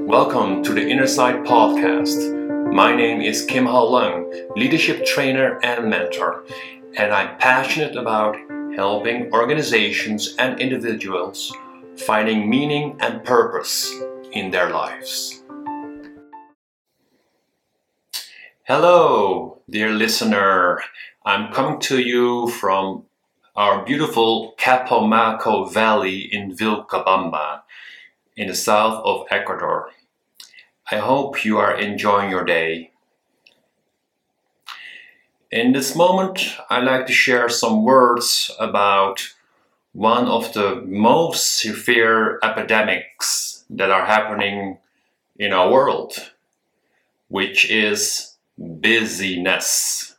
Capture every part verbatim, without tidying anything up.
Welcome to the Inner Side Podcast. My name is Kim Hao Lung, leadership trainer and mentor, and I'm passionate about helping organizations and individuals finding meaning and purpose in their lives. Hello, dear listener. I'm coming to you from our beautiful Capomaco Valley in Vilcabamba, in the south of Ecuador. I hope you are enjoying your day. In this moment, I'd like to share some words about one of the most severe epidemics that are happening in our world, which is busyness.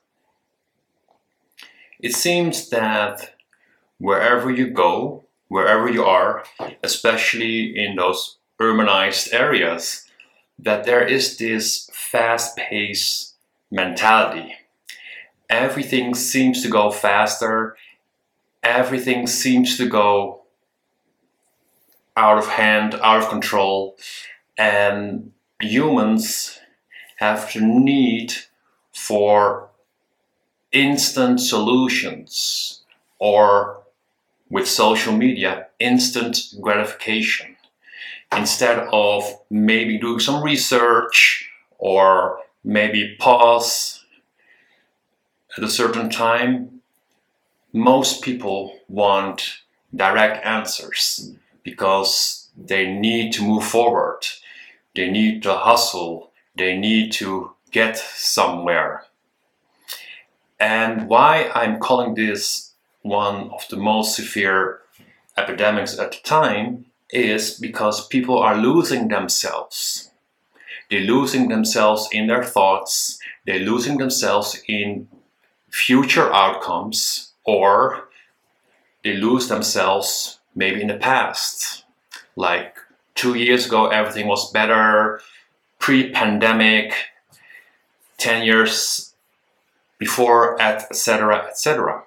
It seems that wherever you go, wherever you are, especially in those urbanized areas, that there is this fast-paced mentality. Everything seems to go faster, everything seems to go out of hand, out of control, and humans have the need for instant solutions, or with social media, instant gratification, instead of maybe doing some research or maybe pause at a certain time. Most people want direct answers because they need to move forward, they need to hustle, they need to get somewhere. And why I'm calling this one of the most severe epidemics at the time is because people are losing themselves. They're losing themselves in their thoughts, they're losing themselves in future outcomes, or they lose themselves maybe in the past. Like two years ago, everything was better, pre-pandemic, ten years before, et cetera, et cetera.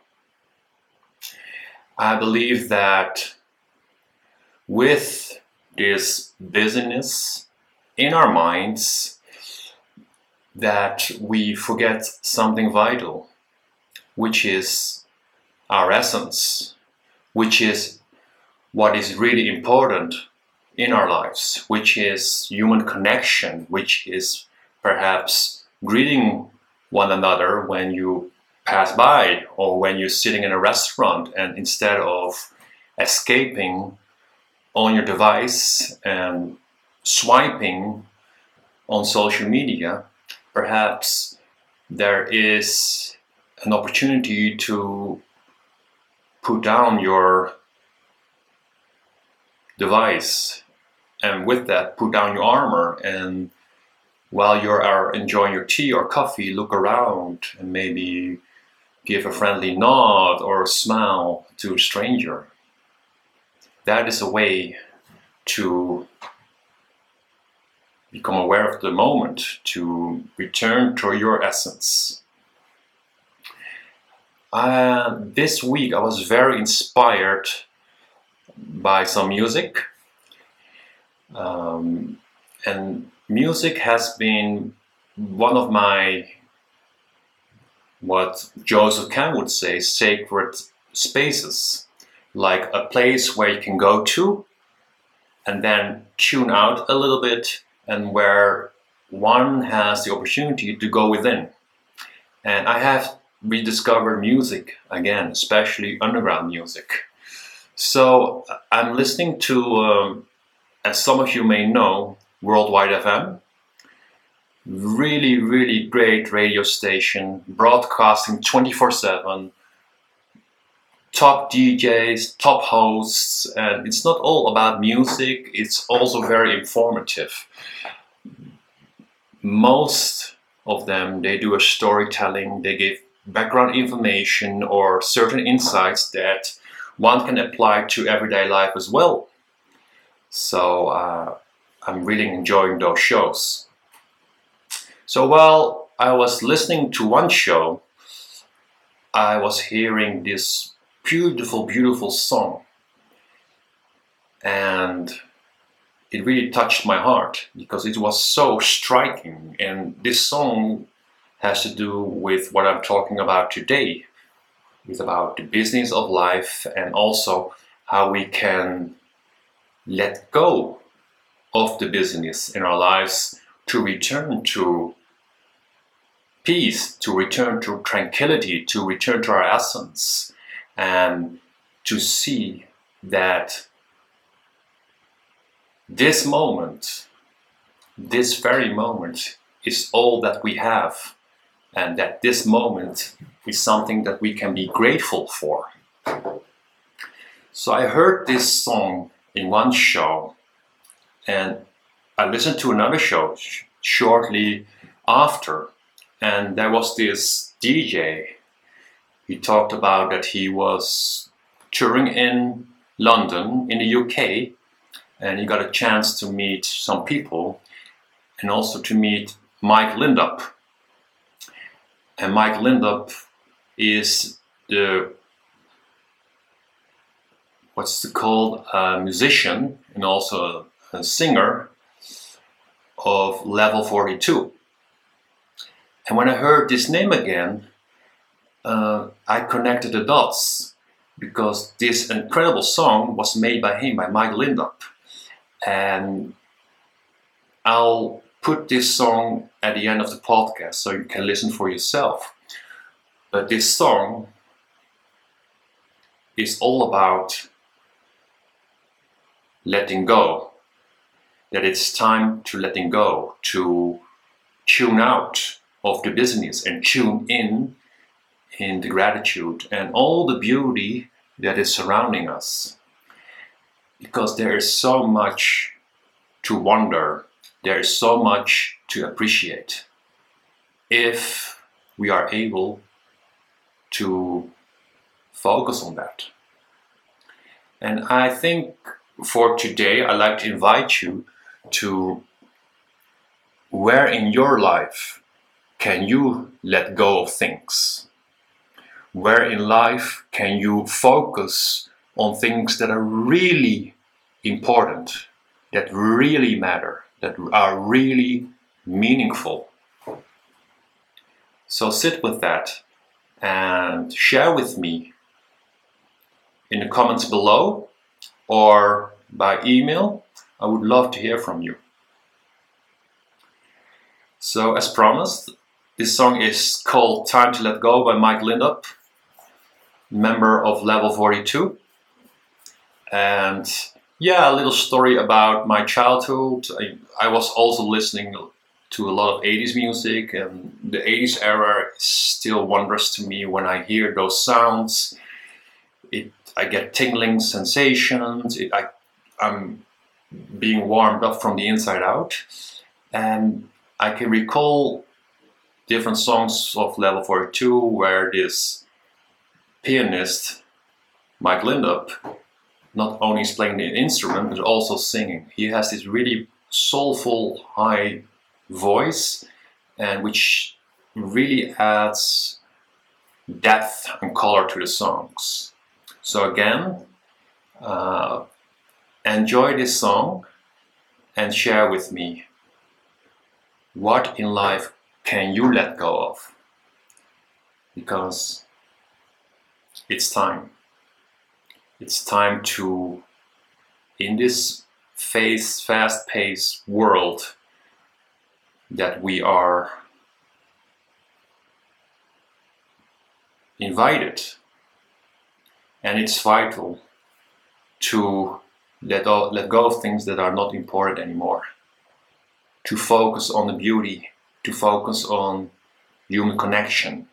I believe that with this busyness in our minds, that we forget something vital, which is our essence, which is what is really important in our lives, which is human connection, which is perhaps greeting one another when you pass by or when you're sitting in a restaurant, and instead of escaping on your device and swiping on social media, perhaps there is an opportunity to put down your device, and with that put down your armor, and while you are enjoying your tea or coffee, look around and maybe give a friendly nod or a smile to a stranger. That is a way to become aware of the moment, to return to your essence. Uh, this week I was very inspired by some music. Um, and music has been one of my, what Joseph Campbell would say, sacred spaces. Like a place where you can go to and then tune out a little bit, and where one has the opportunity to go within. And I have rediscovered music again, especially underground music. So I'm listening to, um, as some of you may know, Worldwide F M. Really, really great radio station, broadcasting twenty-four seven. Top D Js, top hosts, and it's not all about music, it's also very informative. Most of them, they do a storytelling, they give background information or certain insights that one can apply to everyday life as well. So uh, I'm really enjoying those shows. So while I was listening to one show, I was hearing this beautiful, beautiful song. And it really touched my heart because it was so striking. And this song has to do with what I'm talking about today. It's about the business of life and also how we can let go of the business in our lives to return to peace, to return to tranquility, to return to our essence, and to see that this moment, this very moment, is all that we have, and that this moment is something that we can be grateful for. So I heard this song in one show, and I listened to another show sh- shortly after, and there was this D J. He talked about that he was touring in London, in the U K, and he got a chance to meet some people and also to meet Mike Lindup. And Mike Lindup is the, what's it called, a musician and also a singer of Level forty-two. And when I heard this name again, uh, I connected the dots because this incredible song was made by him, by Mike Lindup. And I'll put this song at the end of the podcast so you can listen for yourself. But this song is all about letting go. That it's time to letting go, to tune out of the business and tune in in the gratitude and all the beauty that is surrounding us. Because there is so much to wonder, there is so much to appreciate if we are able to focus on that. And I think for today, I'd like to invite you to where in your life can you let go of things? Where in life can you focus on things that are really important, that really matter, that are really meaningful? So sit with that and share with me in the comments below or by email. I would love to hear from you. So as promised, this song is called Time to Let Go by Mike Lindup, member of Level forty-two. And yeah, a little story about my childhood. I, I was also listening to a lot of eighties music, and the eighties era is still wondrous to me. When I hear those sounds, it I get tingling sensations. It, I, I'm being warmed up from the inside out, and I can recall different songs of Level forty-two where this pianist, Mike Lindup, not only is playing the instrument but also singing. He has this really soulful, high voice, and which really adds depth and color to the songs. So again, uh, enjoy this song and share with me what in life can you let go of, because it's time. It's time to, in this fast, fast-paced world that we are invited, and it's vital to let, all, let go of things that are not important anymore, to focus on the beauty, to focus on human connection,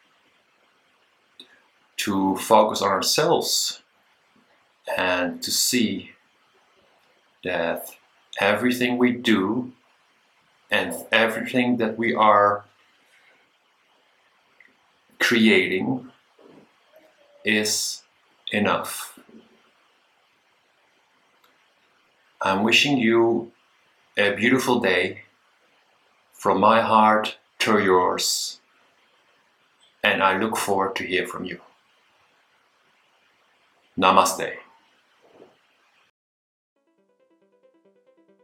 to focus on ourselves, and to see that everything we do and everything that we are creating is enough. I'm wishing you a beautiful day from my heart to yours, and I look forward to hear from you. Namaste.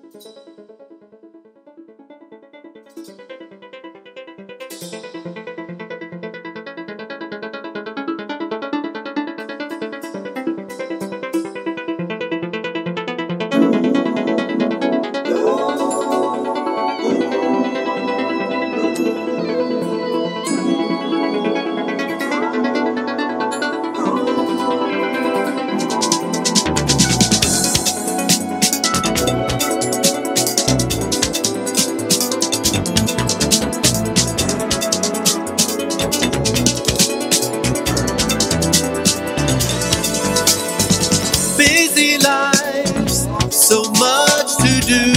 Busy lives, so much to do.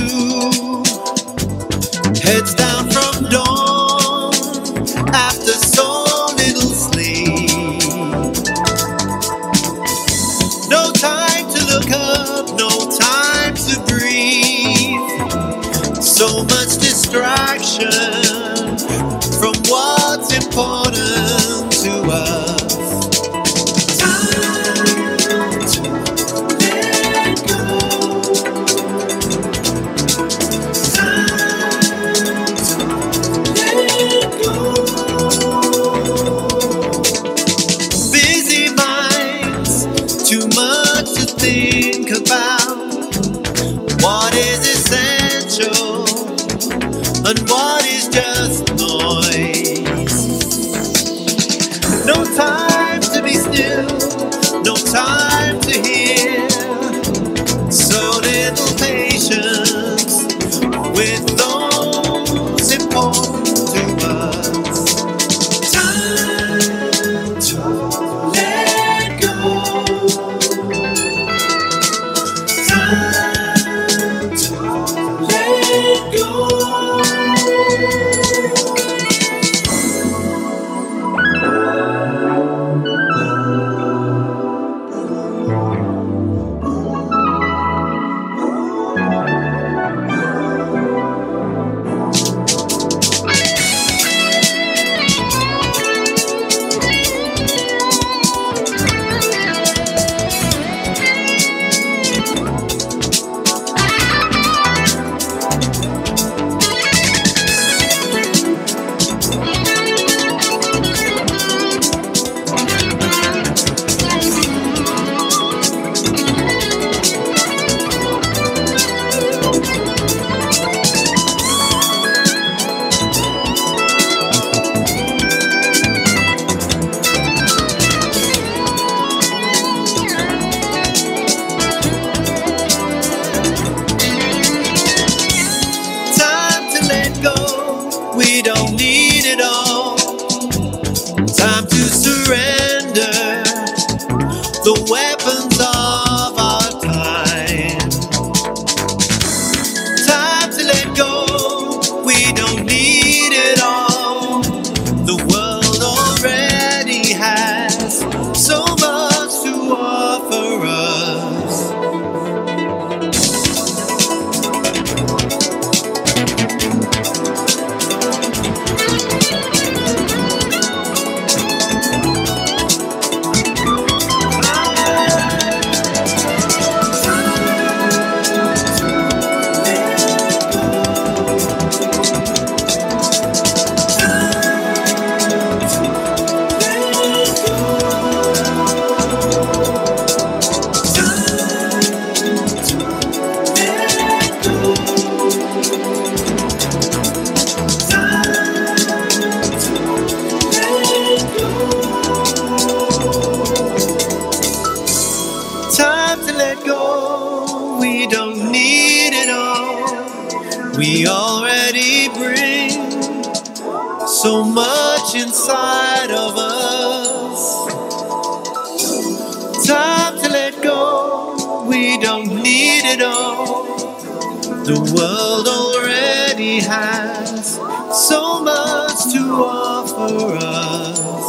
Heads down from dawn after so little sleep. No time to look up, no time to breathe. So much distraction from what's important to us. Think about what is essential and what is just noise. No time to be still, no time to hear. So little patience with those important to us. Time to let go. Time to let go. We don't need it all. Time to surrender the weapons of our time. Time to let go. We don't need it all. The world already has so much to offer us. We don't need it all. We already bring so much inside of us. Time to let go. We don't need it all. The world already has so much to offer us.